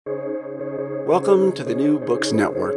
Welcome to the New Books Network.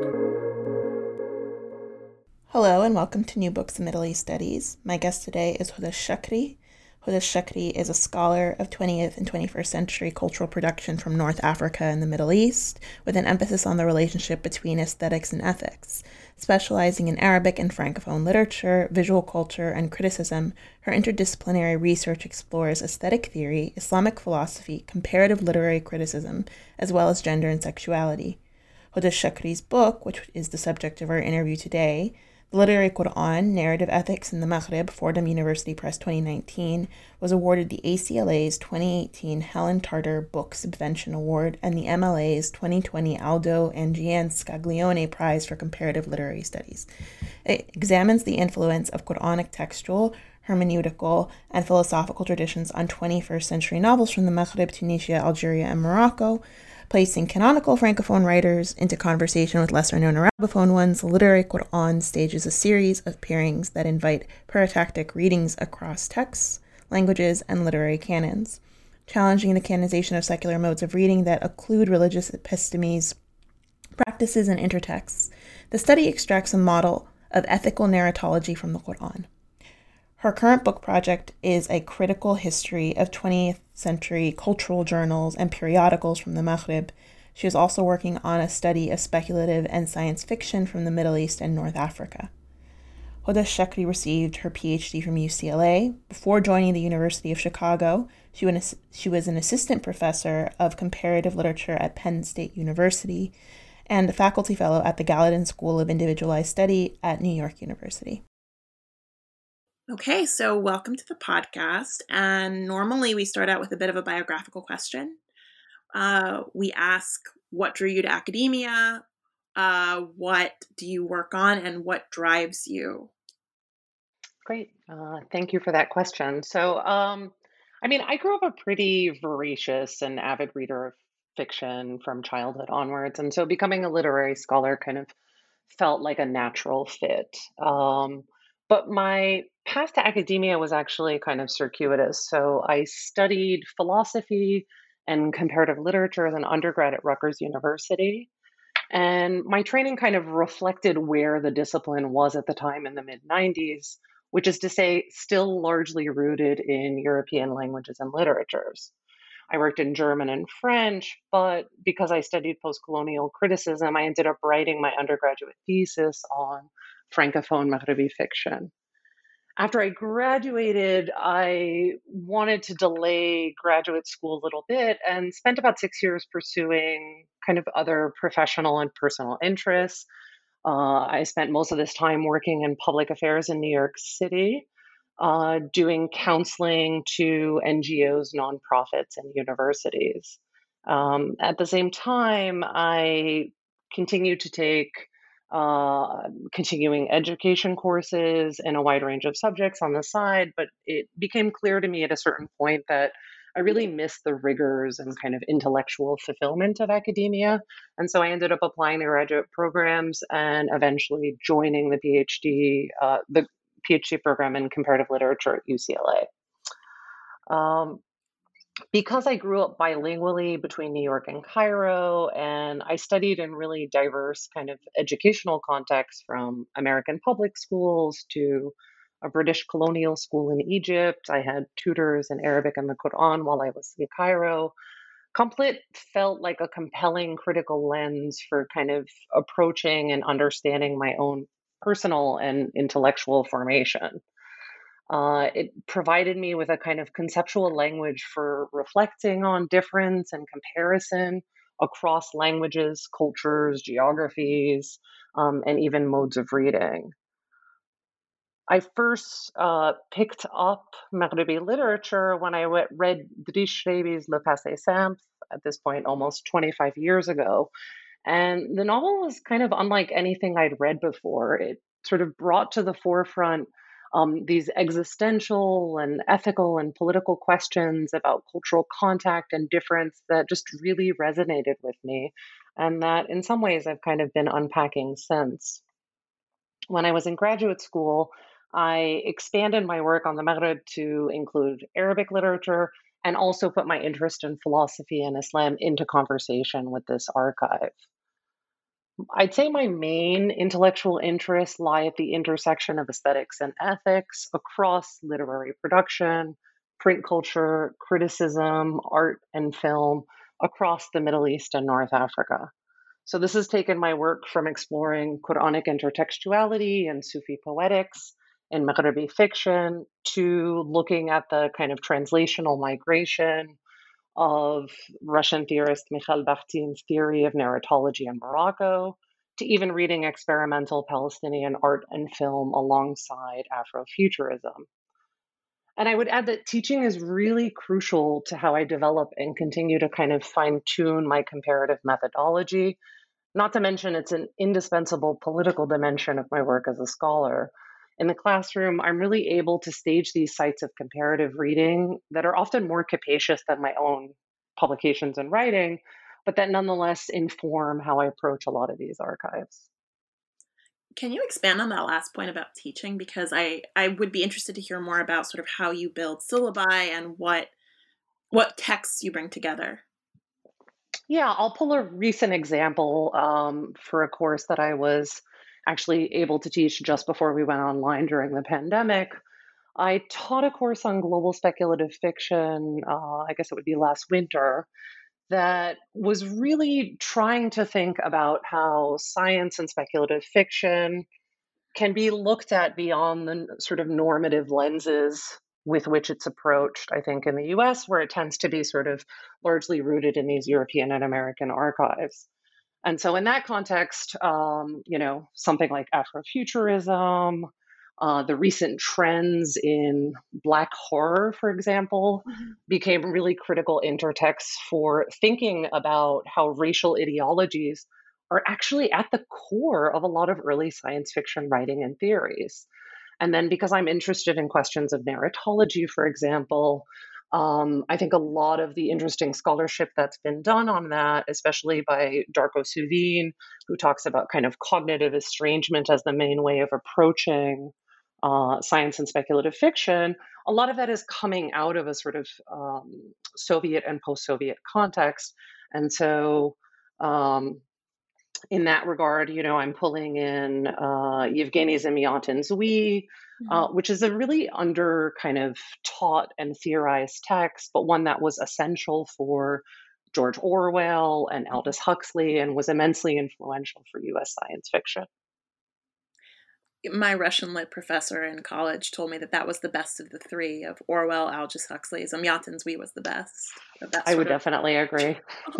Hello and welcome to New Books in Middle East Studies. My guest today is Huda Shakri. Huda Shakri is a scholar of 20th and 21st century cultural production from North Africa and the Middle East, with an emphasis on the relationship between aesthetics and ethics. Specializing in Arabic and Francophone literature, visual culture, and criticism, her interdisciplinary research explores aesthetic theory, Islamic philosophy, comparative literary criticism, as well as gender and sexuality. Huda Shakri's book, which is the subject of our interview today, The Literary Quran, Narrative Ethics in the Maghrib, Fordham University Press 2019, was awarded the ACLA's 2018 Helen Tarter Book Subvention Award and the MLA's 2020 Aldo and Gian Scaglione Prize for Comparative Literary Studies. It examines the influence of Quranic textual, hermeneutical, and philosophical traditions on 21st century novels from the Maghrib, Tunisia, Algeria, and Morocco, placing canonical Francophone writers into conversation with lesser-known Arabophone ones. The Literary Quran stages a series of pairings that invite paratactic readings across texts, languages, and literary canons, challenging the canonization of secular modes of reading that occlude religious epistemes, practices, and intertexts. The study extracts a model of ethical narratology from the Quran. Her current book project is a critical history of 20th century cultural journals and periodicals from the Maghrib. She is also working on a study of speculative and science fiction from the Middle East and North Africa. Huda Shakri received her PhD from UCLA. Before joining the University of Chicago, she was an assistant professor of comparative literature at Penn State University and a faculty fellow at the Gallatin School of Individualized Study at New York University. Okay, so welcome to the podcast. And normally we start out with a bit of a biographical question. We ask, what drew you to academia? What do you work on? And what drives you? Great. Thank you for that question. I grew up a pretty voracious and avid reader of fiction from childhood onwards. And so becoming a literary scholar kind of felt like a natural fit. But my path to academia was actually kind of circuitous. So I studied philosophy and comparative literature as an undergrad at Rutgers University. And my training kind of reflected where the discipline was at the time in the mid 90s, which is to say, still largely rooted in European languages and literatures. I worked in German and French, but because I studied post colonial criticism, I ended up writing my undergraduate thesis on Francophone Maghrebi fiction. After I graduated, I wanted to delay graduate school a little bit and spent about 6 years pursuing kind of other professional and personal interests. I spent most of this time working in public affairs in New York City, doing counseling to NGOs, nonprofits, and universities. At the same time, I continued to take continuing education courses in a wide range of subjects on the side, but it became clear to me at a certain point that I really missed the rigors and kind of intellectual fulfillment of academia. And so I ended up applying to graduate programs and eventually joining the PhD program in comparative literature at UCLA. Because I grew up bilingually between New York and Cairo, and I studied in really diverse kind of educational contexts from American public schools to a British colonial school in Egypt. I had tutors in Arabic and the Quran while I was in Cairo. Complit felt like a compelling critical lens for kind of approaching and understanding my own personal and intellectual formation. It provided me with a kind of conceptual language for reflecting on difference and comparison across languages, cultures, geographies, and even modes of reading. I first picked up Maghrebi literature when I read Drish Rabi's Le Passé Simple, at this point almost 25 years ago. And the novel was kind of unlike anything I'd read before. It sort of brought to the forefront these existential and ethical and political questions about cultural contact and difference that just really resonated with me, and that in some ways I've kind of been unpacking since. When I was in graduate school, I expanded my work on the Maghreb to include Arabic literature and also put my interest in philosophy and Islam into conversation with this archive. I'd say my main intellectual interests lie at the intersection of aesthetics and ethics across literary production, print culture, criticism, art, and film across the Middle East and North Africa. So, this has taken my work from exploring Quranic intertextuality and Sufi poetics and Maghribi fiction to looking at the kind of translational migration of Russian theorist Mikhail Bakhtin's theory of narratology in Morocco, to even reading experimental Palestinian art and film alongside Afrofuturism. And I would add that teaching is really crucial to how I develop and continue to kind of fine tune my comparative methodology. Not to mention, it's an indispensable political dimension of my work as a scholar. In the classroom, I'm really able to stage these sites of comparative reading that are often more capacious than my own publications and writing, but that nonetheless inform how I approach a lot of these archives. Can you expand on that last point about teaching? Because I would be interested to hear more about sort of how you build syllabi and what texts you bring together. Yeah, I'll pull a recent example for a course that I was actually able to teach just before we went online during the pandemic. I taught a course on global speculative fiction, I guess it would be last winter, that was really trying to think about how science and speculative fiction can be looked at beyond the sort of normative lenses with which it's approached, I think, in the US, where it tends to be sort of largely rooted in these European and American archives. And so, in that context, something like Afrofuturism, the recent trends in Black horror, for example, became really critical intertexts for thinking about how racial ideologies are actually at the core of a lot of early science fiction writing and theories. And then, because I'm interested in questions of narratology, for example, I think a lot of the interesting scholarship that's been done on that, especially by Darko Suvin, who talks about kind of cognitive estrangement as the main way of approaching science and speculative fiction, a lot of that is coming out of a sort of Soviet and post Soviet context. And so, in that regard, I'm pulling in Yevgeny Zamyatin's We, which is a really under kind of taught and theorized text, but one that was essential for George Orwell and Aldous Huxley and was immensely influential for US science fiction. My Russian lit professor in college told me that that was the best of the three, of Orwell, Aldous Huxley. Zamyatin's We was the best. I would definitely agree.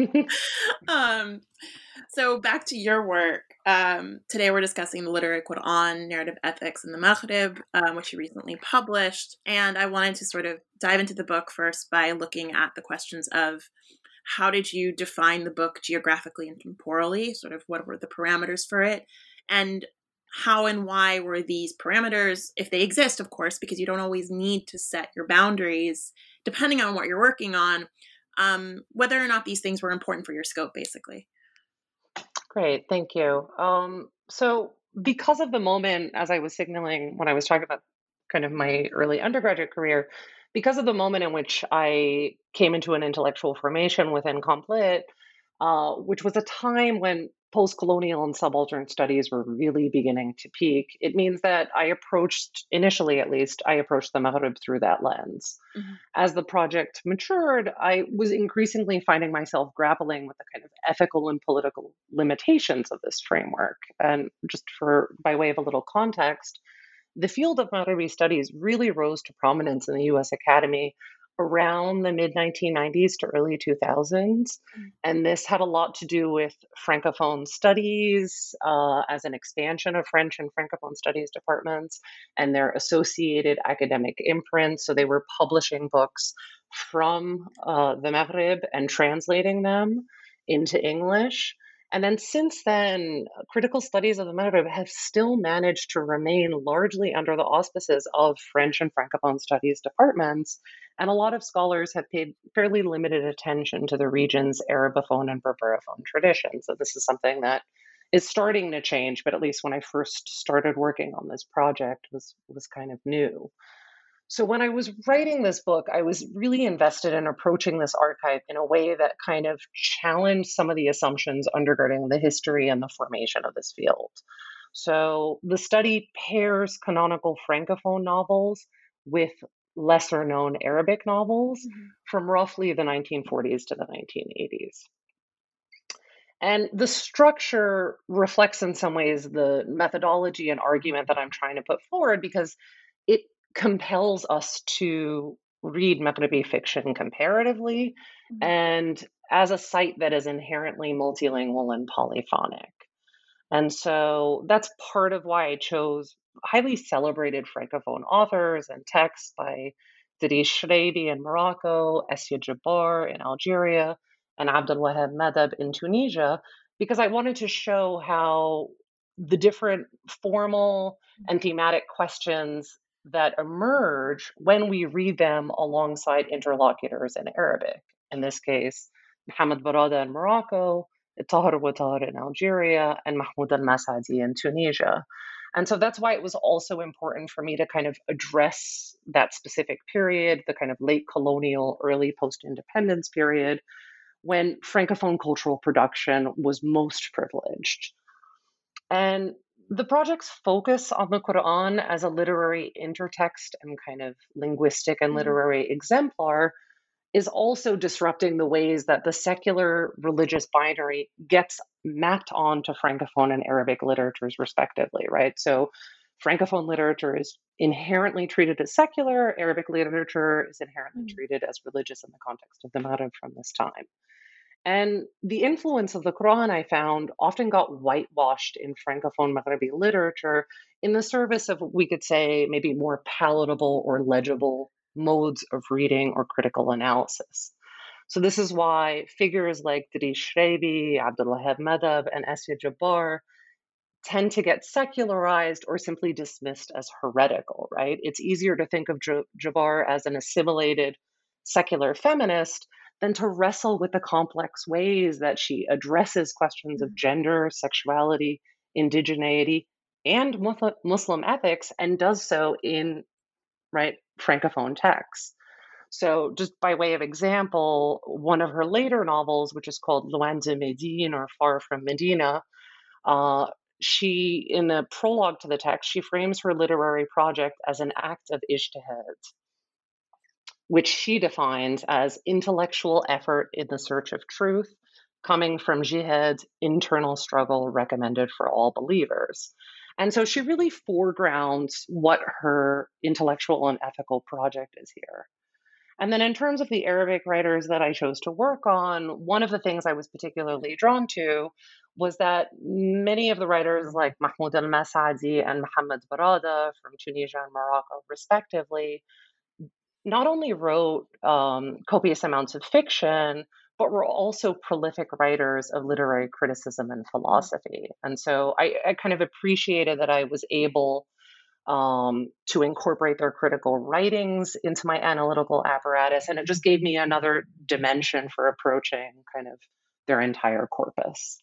So back to your work. Today we're discussing the literary Quran, narrative ethics in the Maghrib, which you recently published. And I wanted to sort of dive into the book first by looking at the questions of how did you define the book geographically and temporally? Sort of what were the parameters for it? And how and why were these parameters, if they exist, of course, because you don't always need to set your boundaries depending on what you're working on, whether or not these things were important for your scope, basically. Great, thank you. So, because of the moment, as I was signaling when I was talking about kind of my early undergraduate career, because of the moment in which I came into an intellectual formation within Complit, which was a time when post-colonial and subaltern studies were really beginning to peak, it means that initially at least, I approached the Maghrib through that lens. As the project matured, I was increasingly finding myself grappling with the kind of ethical and political limitations of this framework. And just by way of a little context, the field of Maghrebi studies really rose to prominence in the US Academy around the mid 1990s to early 2000s. And this had a lot to do with Francophone studies as an expansion of French and Francophone studies departments and their associated academic imprints. So they were publishing books from the Maghreb and translating them into English. And then since then, critical studies of the Maghreb have still managed to remain largely under the auspices of French and Francophone studies departments. And a lot of scholars have paid fairly limited attention to the region's Arabophone and Berberaphone traditions. So this is something that is starting to change, but at least when I first started working on this project was kind of new. So when I was writing this book, I was really invested in approaching this archive in a way that kind of challenged some of the assumptions undergirding the history and the formation of this field. So the study pairs canonical Francophone novels with lesser known Arabic novels from roughly the 1940s to the 1980s. And the structure reflects, in some ways, the methodology and argument that I'm trying to put forward because it compels us to read Maghrebi fiction comparatively and as a site that is inherently multilingual and polyphonic. And so that's part of why I chose highly celebrated Francophone authors and texts by Darish Shreibi in Morocco, Essia Jabbar in Algeria, and Abdel Wahab Madab in Tunisia, because I wanted to show how the different formal and thematic questions that emerge when we read them alongside interlocutors in Arabic. In this case, Mohamed Barada in Morocco, Tahar Watar in Algeria, and Mahmoud al Masadi in Tunisia. And so that's why it was also important for me to kind of address that specific period, the kind of late colonial, early post independence period, when Francophone cultural production was most privileged. And the project's focus on the Quran as a literary intertext and kind of linguistic and literary exemplar is also disrupting the ways that the secular religious binary gets mapped onto Francophone and Arabic literatures, respectively, right? So Francophone literature is inherently treated as secular, Arabic literature is inherently treated as religious in the context of the Maghreb from this time. And the influence of the Quran, I found, often got whitewashed in Francophone Maghrebi literature in the service of, we could say, maybe more palatable or legible modes of reading or critical analysis. So this is why figures like Darish Shreibi, Abdul Wahab Madab, and Essia Jabbar tend to get secularized or simply dismissed as heretical, right? It's easier to think of Jabbar as an assimilated secular feminist than to wrestle with the complex ways that she addresses questions of gender, sexuality, indigeneity, and Muslim ethics, and does so in Francophone texts. So, just by way of example, one of her later novels, which is called Loin de Médine or Far from Medina, uh, she, in the prologue to the text, she frames her literary project as an act of ijtihad, which she defines as intellectual effort in the search of truth, coming from jihad, internal struggle recommended for all believers. And so she really foregrounds what her intellectual and ethical project is here. And then, in terms of the Arabic writers that I chose to work on, one of the things I was particularly drawn to was that many of the writers, like Mahmoud al Masadi and Mohamed Barada from Tunisia and Morocco, respectively, not only wrote copious amounts of fiction, but were also prolific writers of literary criticism and philosophy. And so I kind of appreciated that I was able to incorporate their critical writings into my analytical apparatus. And it just gave me another dimension for approaching kind of their entire corpus.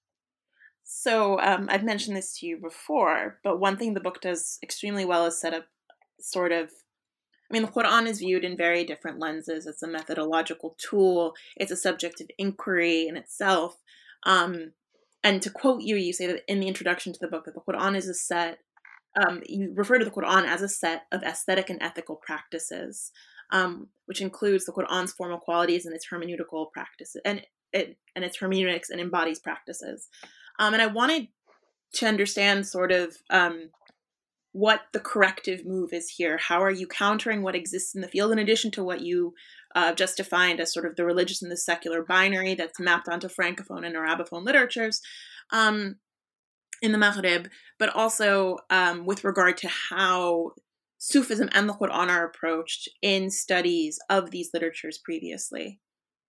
So I've mentioned this to you before, but one thing the book does extremely well is set up sort of, I mean, the Quran is viewed in very different lenses. It's a methodological tool. It's a subject of inquiry in itself. And to quote you, you say that in the introduction to the book that the Quran is a set, you refer to the Quran as a set of aesthetic and ethical practices, which includes the Quran's formal qualities and its hermeneutical practices, and its hermeneutics and embodies practices. And I wanted to understand sort of what the corrective move is here. How are you countering what exists in the field, in addition to what you just defined as sort of the religious and the secular binary that's mapped onto Francophone and Arabophone literatures in the Maghreb, but also with regard to how Sufism and the Quran are approached in studies of these literatures previously?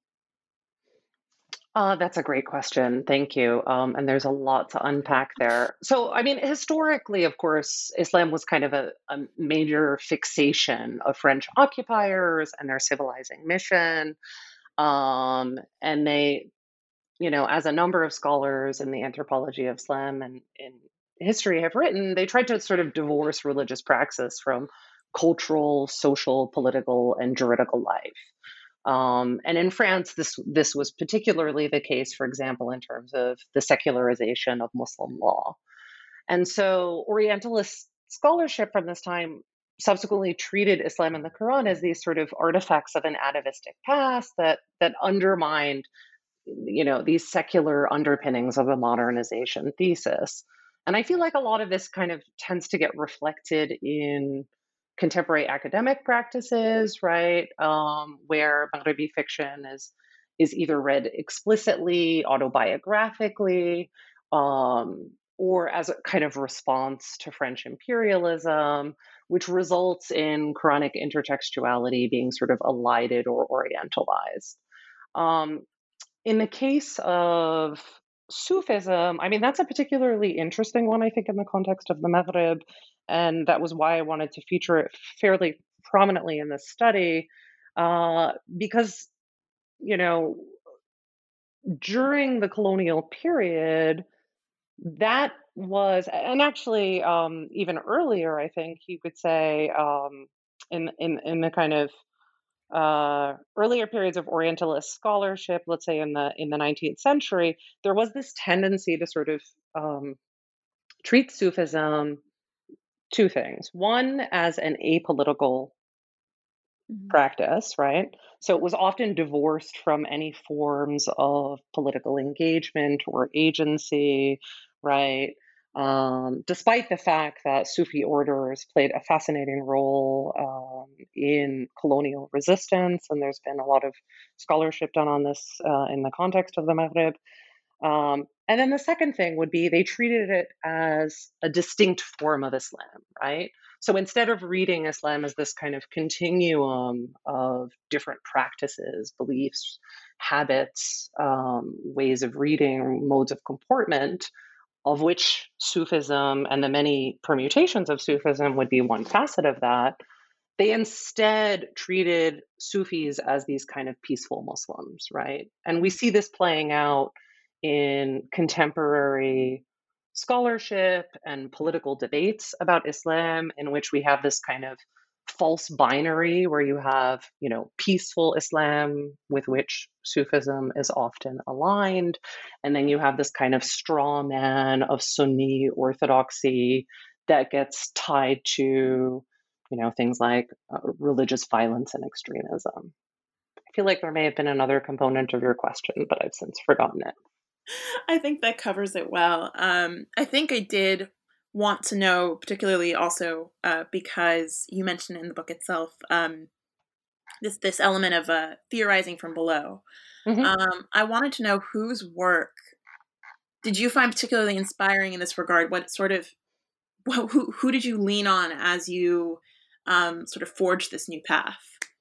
That's a great question. Thank you. And there's a lot to unpack there. So, I mean, historically, of course, Islam was kind of a major fixation of French occupiers and their civilizing mission. And they, as a number of scholars in the anthropology of Islam and in history have written, they tried to sort of divorce religious praxis from cultural, social, political, and juridical life. And in France, this was particularly the case, for example, in terms of the secularization of Muslim law. And so Orientalist scholarship from this time subsequently treated Islam and the Quran as these sort of artifacts of an atavistic past that undermined, these secular underpinnings of a modernization thesis. And I feel like a lot of this kind of tends to get reflected in contemporary academic practices, right? Where Maghrebi fiction is either read explicitly, autobiographically, or as a kind of response to French imperialism, which results in Quranic intertextuality being sort of elided or orientalized. Um, in the case of Sufism, I mean, that's a particularly interesting one, I think, in the context of the Maghreb. And that was why I wanted to feature it fairly prominently in this study, because, you know, during the colonial period, that was, and actually even earlier, I think you could say, in the kind of earlier periods of Orientalist scholarship, let's say in the 19th century, there was this tendency to sort of treat Sufism two things: one, as an apolitical practice, right? So it was often divorced from any forms of political engagement or agency, right? Despite the fact that Sufi orders played a fascinating role in colonial resistance, and there's been a lot of scholarship done on this in the context of the Maghreb. And then the second thing would be they treated it as a distinct form of Islam, right? So instead of reading Islam as this kind of continuum of different practices, beliefs, habits, ways of reading, modes of comportment, of which Sufism and the many permutations of Sufism would be one facet of that, they instead treated Sufis as these kind of peaceful Muslims, right? And we see this playing out in contemporary scholarship and political debates about Islam, in which we have this kind of false binary where you have, peaceful Islam with which Sufism is often aligned, and then you have this kind of straw man of Sunni orthodoxy that gets tied to, things like religious violence and extremism. I feel like there may have been another component of your question, but I've since forgotten it. I think that covers it well. I think I did want to know, particularly also because you mentioned in the book itself this element of theorizing from below. Mm-hmm. I wanted to know whose work did you find particularly inspiring in this regard? What sort of who did you lean on as you sort of forged this new path?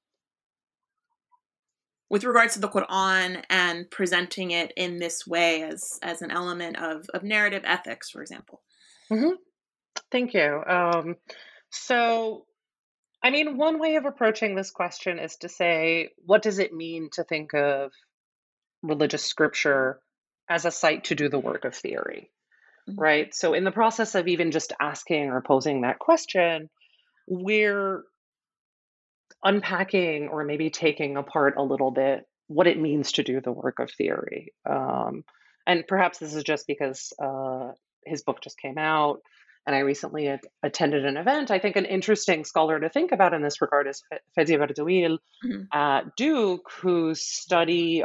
With regards to the Quran and presenting it in this way as an element of narrative ethics, for example. Mm-hmm. Thank you. So, I mean, one way of approaching this question is to say, what does it mean to think of religious scripture as a site to do the work of theory, Mm-hmm. right? So, in the process of even just asking or posing that question, we're unpacking or maybe taking apart a little bit what it means to do the work of theory. And perhaps this is just because his book just came out and I recently attended an event. I think an interesting scholar to think about in this regard is Fedi Berdouil at Duke, whose study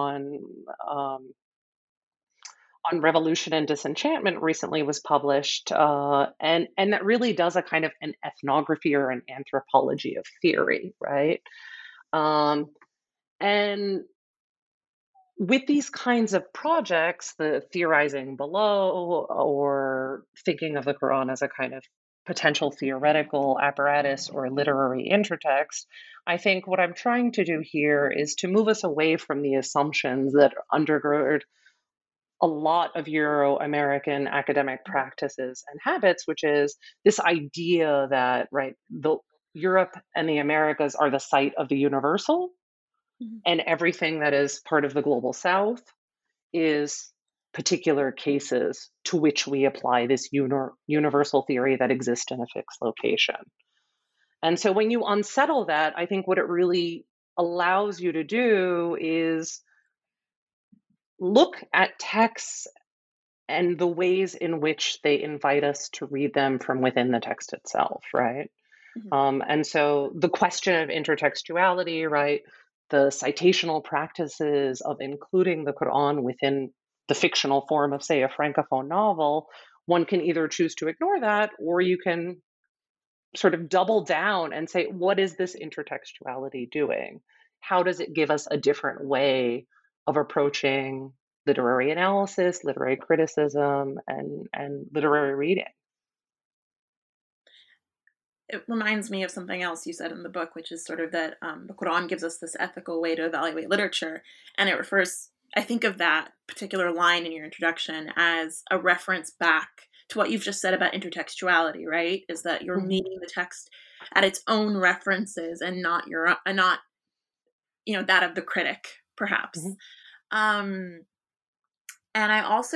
on revolution and disenchantment recently was published, and that really does a kind of an ethnography or an anthropology of theory, right? And with these kinds of projects, the theorizing below or thinking of the Quran as a kind of potential theoretical apparatus or literary intertext, I think what I'm trying to do here is to move us away from the assumptions that undergird a lot of Euro-American academic practices and habits, which is this idea that, right, Europe and the Americas are the site of the universal, and everything that is part of the global South is particular cases to which we apply this universal theory that exists in a fixed location. And so when you unsettle that, I think what it really allows you to do is look at texts and the ways in which they invite us to read them from within the text itself, right? Mhm. And so the question of intertextuality, right? The citational practices of including the Quran within the fictional form of, say, a Francophone novel, one can either choose to ignore that, or you can sort of double down and say, what is this intertextuality doing? How does it give us a different way of approaching literary analysis, literary criticism, and literary reading? It reminds me of something else you said in the book, which is sort of that the Quran gives us this ethical way to evaluate literature. And it refers, I think of that particular line in your introduction as a reference back to what you've just said about intertextuality, right? Is that you're Mhm. meeting the text at its own references and not not, that of the critic, perhaps. Mhm. Um, and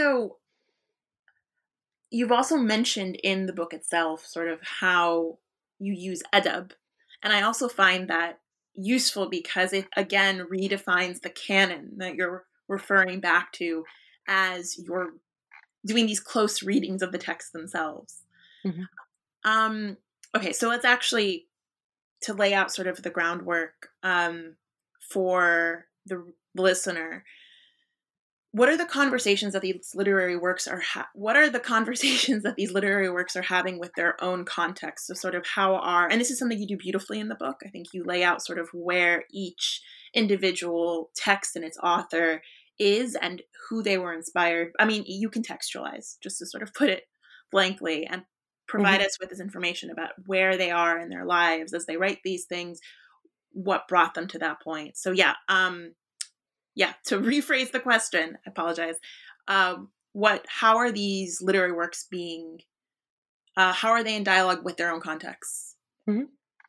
you've also mentioned in the book itself sort of how you use edeb. And I also find that useful because it again redefines the canon that you're referring back to as you're doing these close readings of the text themselves. Mhm. Um, okay, so let's actually to lay out sort of the groundwork for the listener. What are the conversations that these literary works are what are the conversations that these literary works are having with their own context? So sort of how are, and this is something you do beautifully in the book, I think you lay out sort of where each individual text and its author is and who they were inspired. I mean, you contextualize, just to sort of put it blankly, and provide Mhm. us with this information about where they are in their lives as they write these things, what brought them to that point. So yeah, to rephrase the question, I apologize. How are these literary works being, how are they in dialogue with their own contexts? Mhm.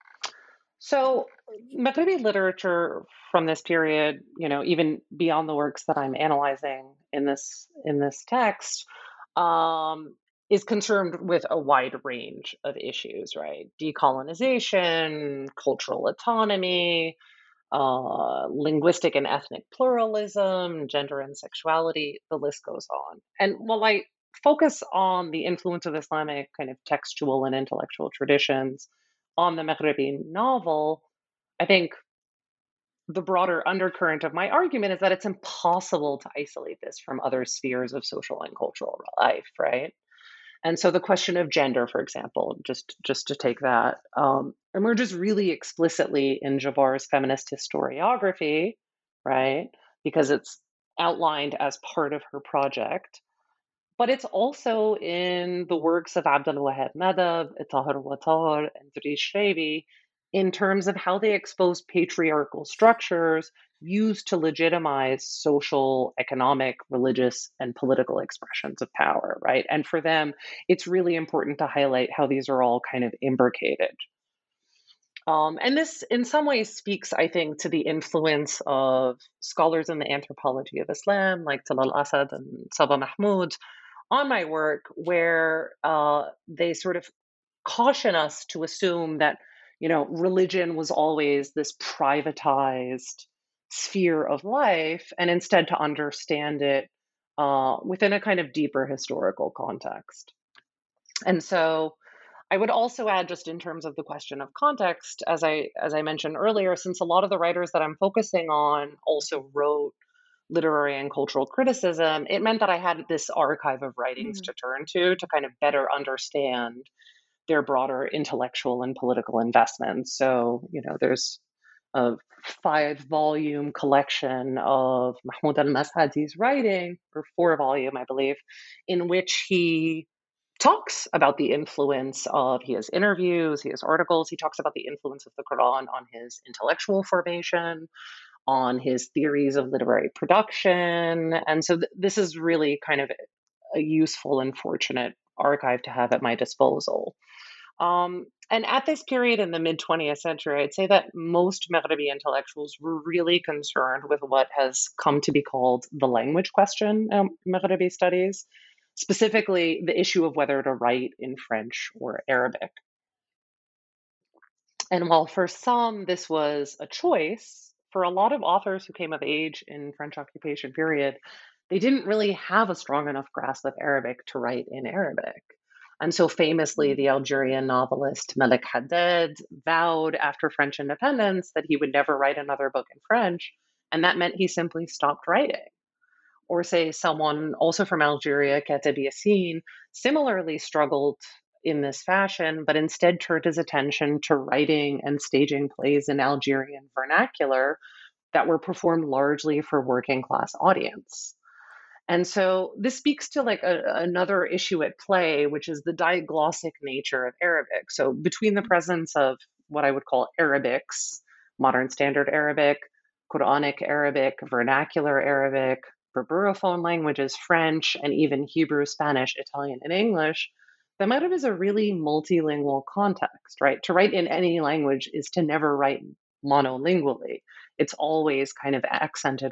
So, Maghrebi literature from this period, even beyond the works that I'm analyzing in this text, um, is concerned with a wide range of issues, right? Decolonization, cultural autonomy, linguistic and ethnic pluralism, gender and sexuality, the list goes on. And while I focus on the influence of Islamic kind of textual and intellectual traditions on the Maghrebi novel, I think the broader undercurrent of my argument is that it's impossible to isolate this from other spheres of social and cultural life, right? And so the question of gender, for example, just to take that, emerges really explicitly in Javar's feminist historiography, right? Because it's outlined as part of her project. But it's also in the works of Abdul Wahab Madab, Tahir Watar, and Dries Shrabi in terms of how they expose patriarchal structures used to legitimize social, economic, religious, and political expressions of power, right? And for them, it's really important to highlight how these are all kind of imbricated. And this, in some ways, speaks, I think, to the influence of scholars in the anthropology of Islam, like Talal Asad and Saba Mahmoud, on my work, where they sort of caution us to assume that religion was always this privatized sphere of life, and instead to understand it within a kind of deeper historical context. And so I would also add, just in terms of the question of context, as I mentioned earlier, since a lot of the writers that I'm focusing on also wrote literary and cultural criticism, it meant that I had this archive of writings Mhm. to turn to kind of better understand their broader intellectual and political investments. So, there's a 5-volume collection of Mahmoud al-Mashhadi's writing, or 4-volume, I believe, in which he talks about the influence of, he has interviews, he has articles, he talks about the influence of the Quran on his intellectual formation, on his theories of literary production. And so this is really kind of a useful and fortunate archive to have at my disposal. And at this period in the mid 20th century, I'd say that most Maghrebi intellectuals were really concerned with what has come to be called the language question in Maghrebi studies, specifically the issue of whether to write in French or Arabic. And while for some this was a choice, for a lot of authors who came of age in French occupation period, they didn't really have a strong enough grasp of Arabic to write in Arabic. And so famously, the Algerian novelist Malik Haddad vowed after French independence that he would never write another book in French, and that meant he simply stopped writing. Or say someone also from Algeria, Kateb Yassine, similarly struggled in this fashion, but instead turned his attention to writing and staging plays in Algerian vernacular that were performed largely for working class audience. And so this speaks to like another issue at play, which is the diglossic nature of Arabic. So between the presence of what I would call Arabics, modern standard Arabic, Quranic Arabic, vernacular Arabic, Berberaphone languages, French, and even Hebrew, Spanish, Italian, and English, the Maghreb is a really multilingual context, right? To write in any language is to never write monolingually. It's always kind of accented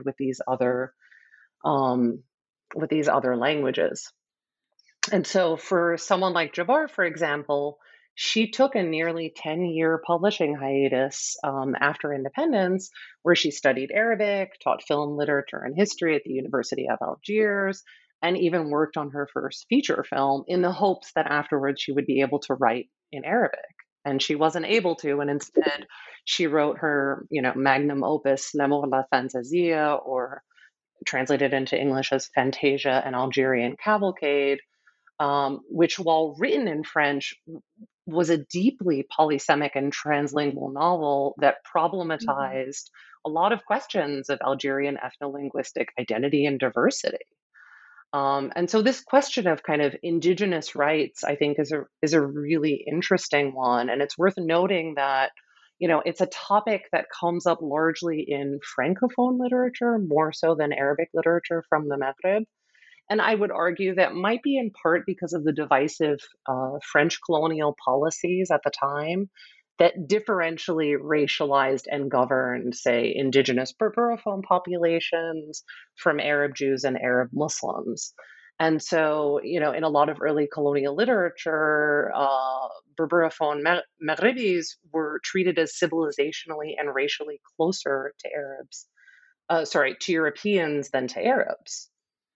um, with these other languages. And so for someone like Jabbar, for example, she took a nearly 10-year publishing hiatus after independence, where she studied Arabic, taught film, literature, and history at the University of Algiers, and even worked on her first feature film in the hopes that afterwards she would be able to write in Arabic. And she wasn't able to, and instead she wrote her, magnum opus, L'amour la fantasia, or translated into English as Fantasia and Algerian Cavalcade, which, while written in French, was a deeply polysemic and translingual novel that problematized a lot of questions of Algerian ethno-linguistic identity and diversity. And so this question of kind of indigenous rights, I think, is a really interesting one, and it's worth noting that it's a topic that comes up largely in Francophone literature more so than Arabic literature from the Maghreb. And I would argue that might be in part because of the divisive French colonial policies at the time that differentially racialized and governed, say, indigenous Berberaphone populations from Arab Jews and Arab Muslims. And so, in a lot of early colonial literature, Berberaphone Maghribis were treated as civilizationally and racially closer to to Europeans than to Arabs.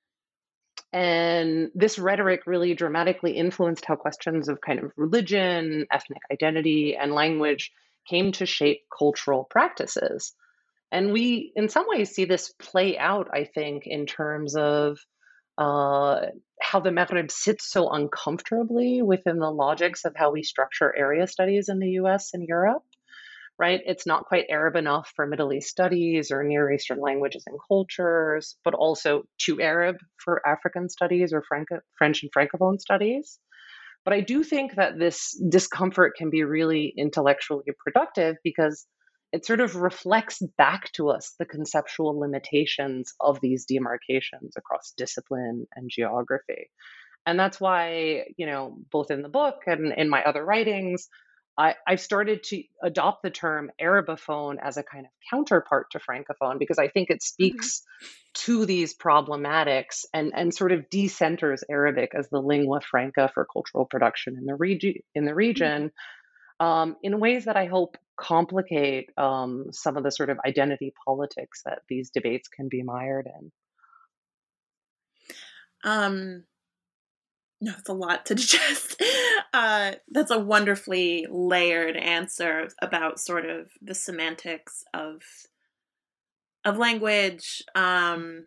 And this rhetoric really dramatically influenced how questions of kind of religion, ethnic identity, and language came to shape cultural practices. And we, in some ways, see this play out, I think, in terms of how the Maghreb sits so uncomfortably within the logics of how we structure area studies in the US and Europe, right? It's not quite Arab enough for Middle East studies or Near Eastern languages and cultures, but also too Arab for African studies or French and Francophone studies. But I do think that this discomfort can be really intellectually productive because it sort of reflects back to us the conceptual limitations of these demarcations across discipline and geography. And that's why, both in the book and in my other writings, I've started to adopt the term Arabophone as a kind of counterpart to Francophone because I think it speaks to these problematics and sort of decenters Arabic as the lingua franca for cultural production in the region in ways that I hope complicate some of the sort of identity politics that these debates can be mired in. No, it's a lot to digest. That's a wonderfully layered answer about sort of the semantics of language. And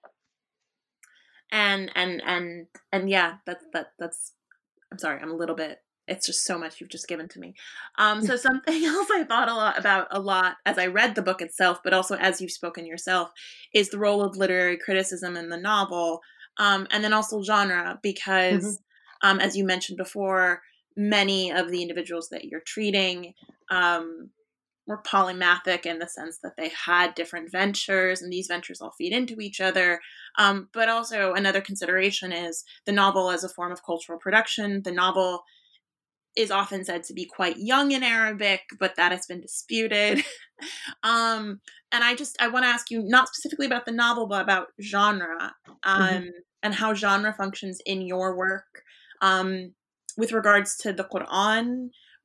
yeah, that's I'm sorry, I'm a little bit, it's just so much you've just given to me. So something else I thought a lot as I read the book itself, but also as you've spoken yourself, is the role of literary criticism in the novel. And then also genre, because as you mentioned before, many of the individuals that you're treating were polymathic in the sense that they had different ventures, and these ventures all feed into each other. But also another consideration is the novel as a form of cultural production. The novel is often said to be quite young in Arabic, but that has been disputed. And I want to ask you, not specifically about the novel, but about genre, and how genre functions in your work, with regards to the Quran,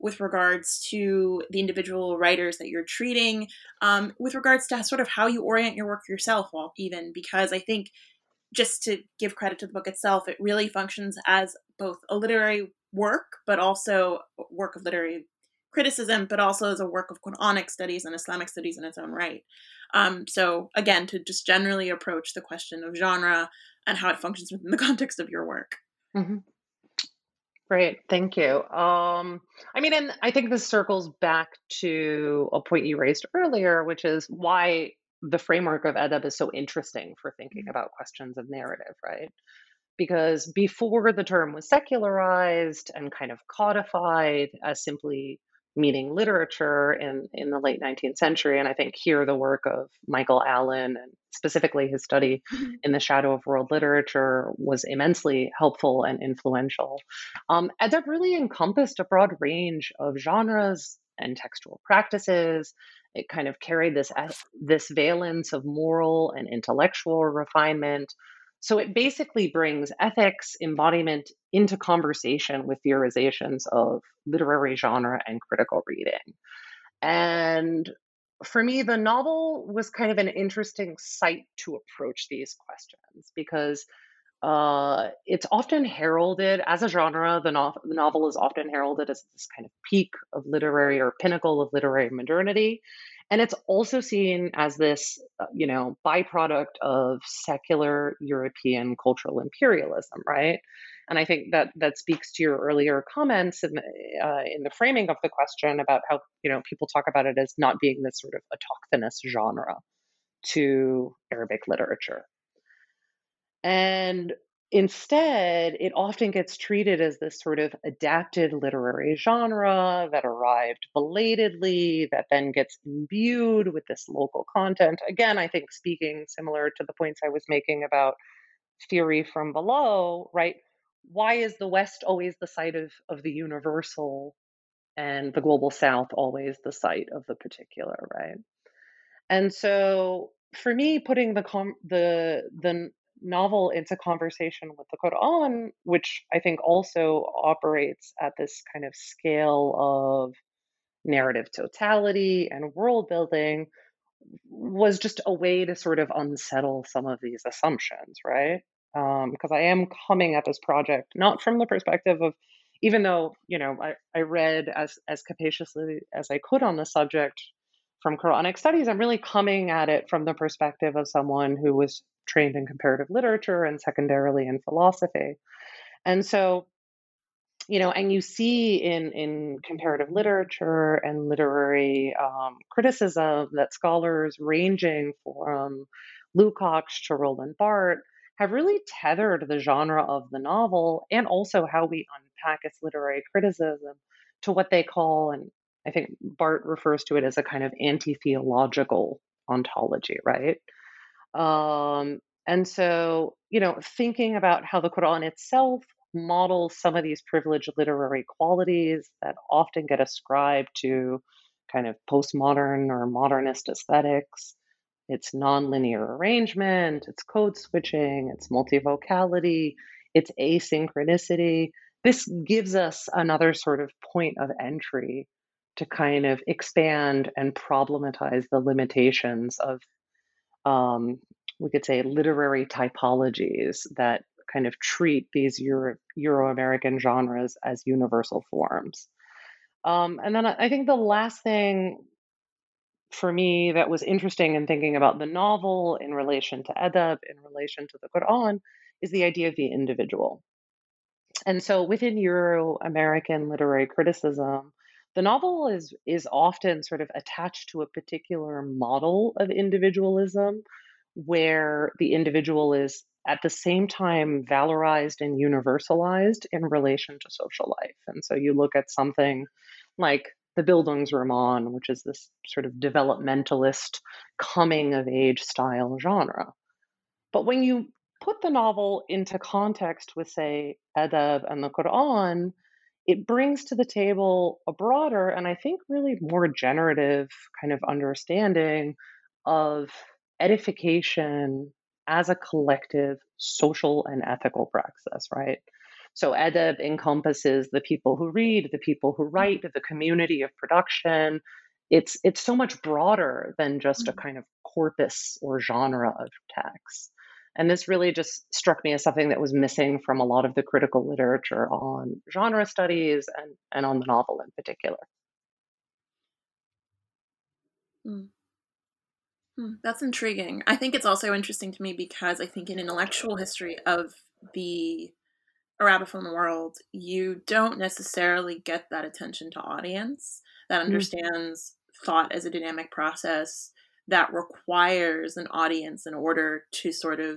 with regards to the individual writers that you're treating, with regards to sort of how you orient your work yourself, well, even because I think, just to give credit to the book itself, it really functions as both a literary work, but also a work of literary criticism, but also as a work of Quranic studies and Islamic studies in its own right. So again, to just generally approach the question of genre and how it functions within the context of your work. Hmm. Great, thank you. I mean, and I think this circles back to a point you raised earlier, which is why the framework of adab is so interesting for thinking about questions of narrative, right? Because before the term was secularized and kind of codified as simply meaning literature in the late 19th century, and I think here the work of Michael Allen and specifically his study in the shadow of world literature was immensely helpful and influential. Adab really encompassed a broad range of genres and textual practices. It kind of carried this valence of moral and intellectual refinement, so it basically brings ethics embodiment into conversation with theorizations of literary genre and critical reading. And for me, the novel was kind of an interesting site to approach these questions because it's often heralded as a genre. The novel is often heralded as this kind of peak of literary or pinnacle of literary modernity. And it's also seen as this, byproduct of secular European cultural imperialism, right? And I think that speaks to your earlier comments in the framing of the question about how people talk about it as not being this sort of autochthonous genre to Arabic literature. And instead, it often gets treated as this sort of adapted literary genre that arrived belatedly, that then gets imbued with this local content. Again, I think speaking similar to the points I was making about theory from below, right? Why is the West always the site of the universal and the global South always the site of the particular, right? And so for me, putting the novel into conversation with the Quran, which I think also operates at this kind of scale of narrative totality and world building, was just a way to sort of unsettle some of these assumptions, right? Because I am coming at this project not from the perspective of, even though I read as capaciously as I could on the subject from Quranic studies, I'm really coming at it from the perspective of someone who was trained in comparative literature and secondarily in philosophy. And so, and you see in comparative literature and literary criticism that scholars ranging from Lukács to Roland Barthes have really tethered the genre of the novel and also how we unpack its literary criticism to what they call, and I think Barthes refers to it as a kind of anti-theological ontology, right? And so, thinking about how the Quran itself models some of these privileged literary qualities that often get ascribed to kind of postmodern or modernist aesthetics. It's nonlinear arrangement, it's code switching, it's multivocality, it's asynchronicity. This gives us another sort of point of entry to kind of expand and problematize the limitations of um, we could say literary typologies that kind of treat these Euro American genres as universal forms. And then I think the last thing for me that was interesting in thinking about the novel in relation to adab, in relation to the Quran, is the idea of the individual. And so within Euro American literary criticism, the novel is often sort of attached to a particular model of individualism where the individual is at the same time valorized and universalized in relation to social life. And so you look at something like the Bildungsroman, which is this sort of developmentalist coming of age style genre. But when you put the novel into context with, say, adab and the Quran, it brings to the table a broader and I think really more generative kind of understanding of edification as a collective social and ethical praxis, right? So adab encompasses the people who read, the people who write, the community of production. It's so much broader than just a kind of corpus or genre of text. And this really just struck me as something that was missing from a lot of the critical literature on genre studies and on the novel in particular. That's intriguing. I think it's also interesting to me because I think in intellectual history of the Arabophone world, you don't necessarily get that attention to audience that understands thought as a dynamic process that requires an audience in order to sort of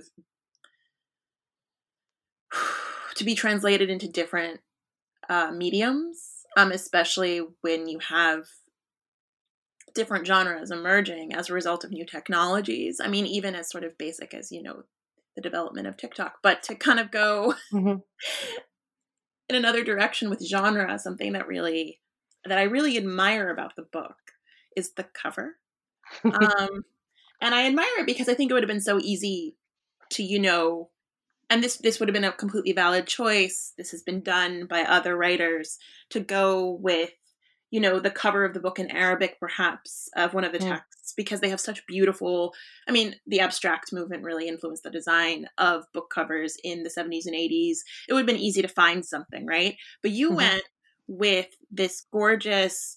to be translated into different mediums, especially when you have different genres emerging as a result of new technologies. I mean, even as sort of basic as, the development of TikTok, but to kind of go in another direction with genre, something that I really admire about the book is the cover. And I admire it because I think it would have been so easy to, and this would have been a completely valid choice. This has been done by other writers to go with, the cover of the book in Arabic, perhaps, of one of the texts, because they have such beautiful, the abstract movement really influenced the design of book covers in the 70s and 80s. It would have been easy to find something, right? But you went with this gorgeous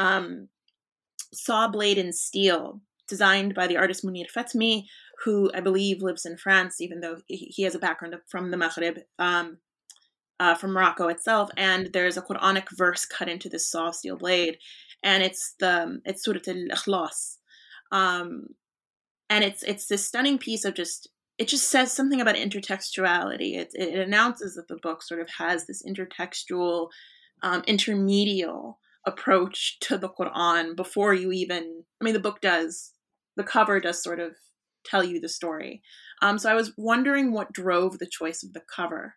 saw blade in steel designed by the artist Munir Fatmi, who I believe lives in France, even though he has a background from the Maghreb, from Morocco itself. And there's a Quranic verse cut into this saw steel blade, and it's Surah Al-Ikhlas. And it's this stunning piece of it just says something about intertextuality. It announces that the book sort of has this intertextual, intermedial approach to the Quran before you even, the cover does sort of tell you the story. So I was wondering what drove the choice of the cover.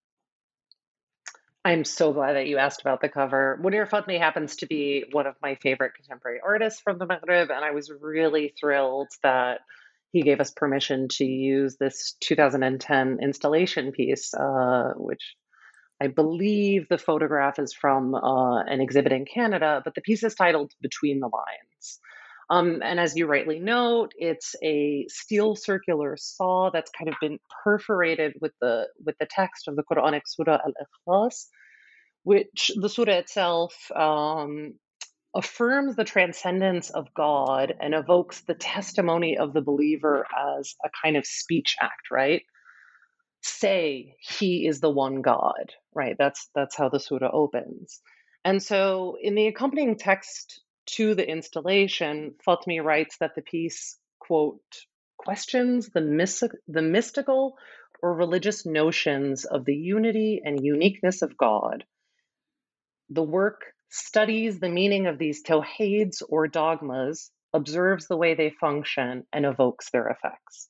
I'm so glad that you asked about the cover. Munir Fatmi happens to be one of my favorite contemporary artists from the Maghreb, and I was really thrilled that he gave us permission to use this 2010 installation piece, which I believe the photograph is from an exhibit in Canada, but the piece is titled Between the Lines. And as you rightly note, it's a steel circular saw that's kind of been perforated with the text of the Quranic Surah Al-Ikhlas, which the surah itself affirms the transcendence of God and evokes the testimony of the believer as a kind of speech act, right? Say he is the one God, right? That's how the surah opens. And so in the accompanying text to the installation, Fatmi writes that the piece, quote, questions the mystical or religious notions of the unity and uniqueness of God. The work studies the meaning of these tawheeds or dogmas, observes the way they function, and evokes their effects.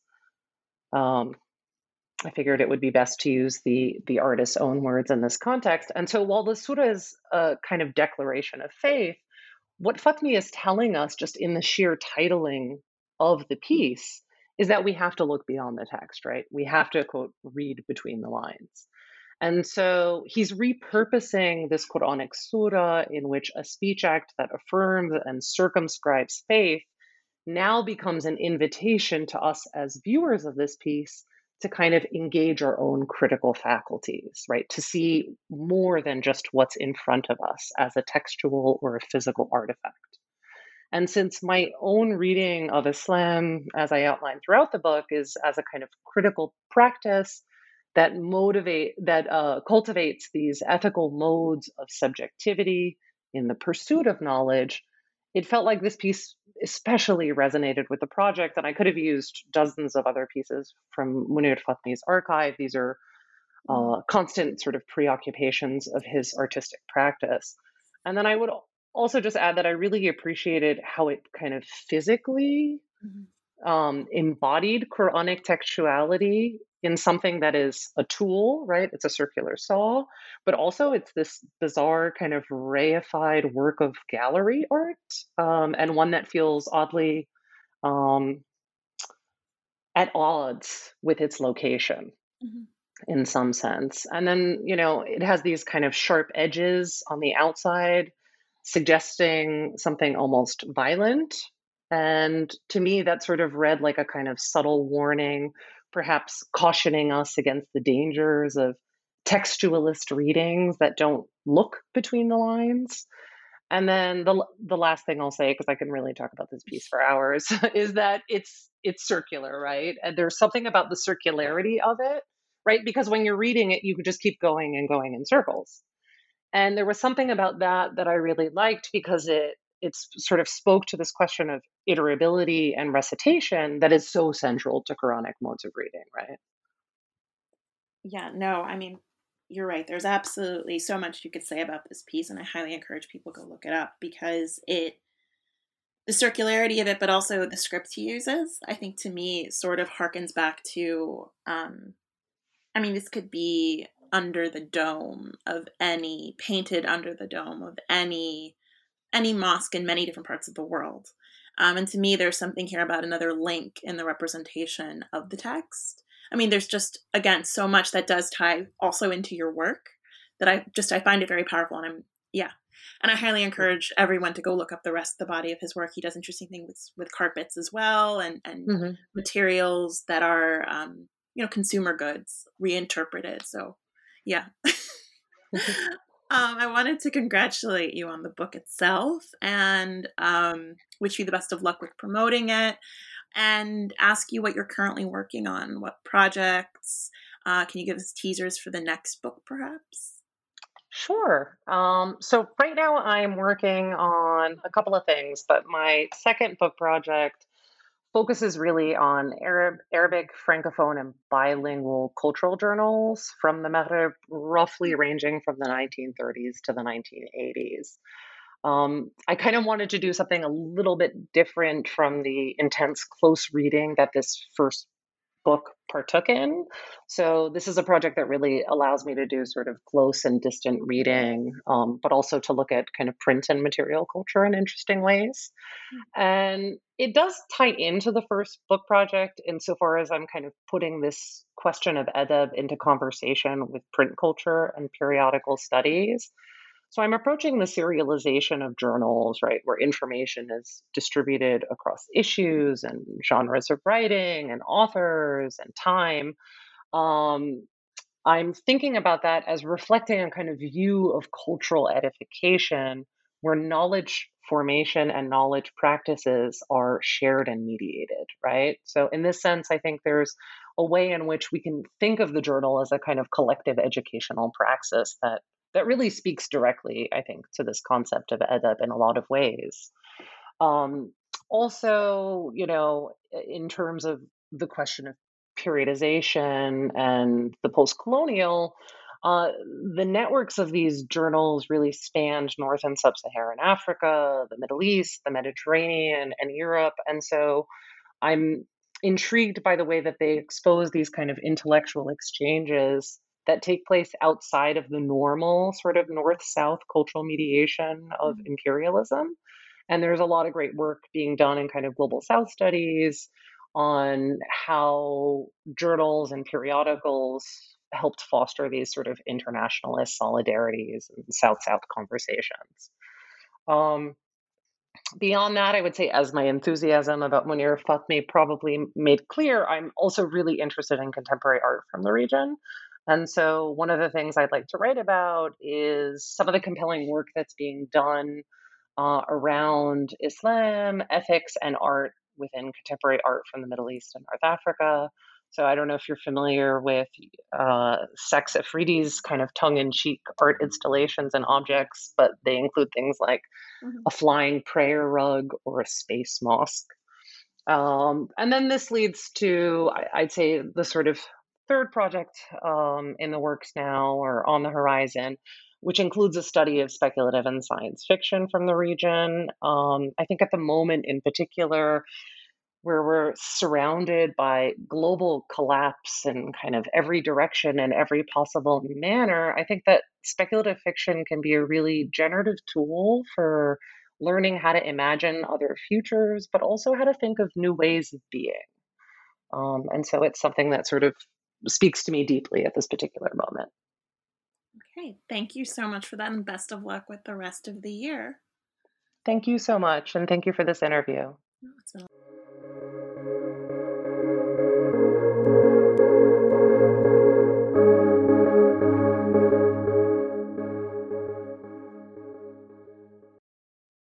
I figured it would be best to use the artist's own words in this context. And so while the surah is a kind of declaration of faith, what Fatmi is telling us just in the sheer titling of the piece is that we have to look beyond the text, right? We have to, quote, read between the lines. And so he's repurposing this Quranic surah in which a speech act that affirms and circumscribes faith now becomes an invitation to us as viewers of this piece to kind of engage our own critical faculties, right? To see more than just what's in front of us as a textual or a physical artifact. And since my own reading of Islam, as I outlined throughout the book, is as a kind of critical practice that cultivates these ethical modes of subjectivity in the pursuit of knowledge, it felt like this piece especially resonated with the project, and I could have used dozens of other pieces from Munir Fatmi's archive. These are constant sort of preoccupations of his artistic practice. And then I would also just add that I really appreciated how it kind of physically embodied Quranic textuality in something that is a tool, right? It's a circular saw, but also it's this bizarre kind of reified work of gallery art, and one that feels oddly at odds with its location. in some sense. And then, it has these kind of sharp edges on the outside, suggesting something almost violent. And to me, that sort of read like a kind of subtle warning, perhaps cautioning us against the dangers of textualist readings that don't look between the lines. And then the last thing I'll say, because I can really talk about this piece for hours, is that it's circular, right? And there's something about the circularity of it, right? Because when you're reading it, you could just keep going and going in circles. And there was something about that I really liked, because it's sort of spoke to this question of iterability and recitation that is so central to Quranic modes of reading, right? Yeah, no, I mean, you're right. There's absolutely so much you could say about this piece, and I highly encourage people go look it up because the circularity of it, but also the script he uses, I think to me sort of harkens back to, I mean, this could be under the dome of any, painted under the dome of any mosque in many different parts of the world. And to me, there's something here about another link in the representation of the text. I mean, there's just, again, so much that does tie also into your work that I find it very powerful. And yeah. And I highly encourage everyone to go look up the rest of the body of his work. He does interesting things with carpets as well, and Mm-hmm. materials that are, consumer goods reinterpreted. So yeah. I wanted to congratulate you on the book itself and wish you the best of luck with promoting it and ask you what you're currently working on, what projects. Can you give us teasers for the next book, perhaps? Sure. So right now I'm working on a couple of things, but my second book project focuses really on Arabic, Francophone, and bilingual cultural journals from the Maghreb, roughly ranging from the 1930s to the 1980s. I kind of wanted to do something a little bit different from the intense close reading that this first book partook in. So this is a project that really allows me to do sort of close and distant reading, but also to look at kind of print and material culture in interesting ways. And it does tie into the first book project insofar as I'm kind of putting this question of edeb into conversation with print culture and periodical studies. So I'm approaching the serialization of journals, right, where information is distributed across issues and genres of writing and authors and time. Um, I'm thinking about that as reflecting a kind of view of cultural edification where knowledge formation and knowledge practices are shared and mediated, right? So, in this sense, I think there's a way in which we can think of the journal as a kind of collective educational praxis that really speaks directly, I think, to this concept of edeb in a lot of ways. Um, Also, in terms of the question of periodization and the post colonial, uh, the networks of these journals really spanned North and Sub Saharan Africa, the Middle East, the Mediterranean, and Europe. And so I'm intrigued by the way that they expose these kind of intellectual exchanges that take place outside of the normal sort of north south cultural mediation of imperialism. And there's a lot of great work being done in kind of global south studies on how journals and periodicals helped foster these sort of internationalist solidarities and south south conversations. Um, Beyond that, I would say, as my enthusiasm about Munir Fatmi probably made clear, I'm also really interested in contemporary art from the region. And so, one of the things I'd like to write about is some of the compelling work that's being done around Islam, ethics, and art within contemporary art from the Middle East and North Africa. So I don't know if you're familiar with Saks Afridi's kind of tongue-in-cheek art installations and objects, but they include things like Mhm. a flying prayer rug or a space mosque. And then this leads to, I'd say, the sort of third project in the works now or on the horizon, which includes a study of speculative and science fiction from the region. I think at the moment in particular, where we're surrounded by global collapse in kind of every direction and every possible manner, I think that speculative fiction can be a really generative tool for learning how to imagine other futures, but also how to think of new ways of being. And so it's something that sort of speaks to me deeply at this particular moment. Okay, thank you so much for that, and best of luck with the rest of the year. Thank you so much, and thank you for this interview. Oh, it's been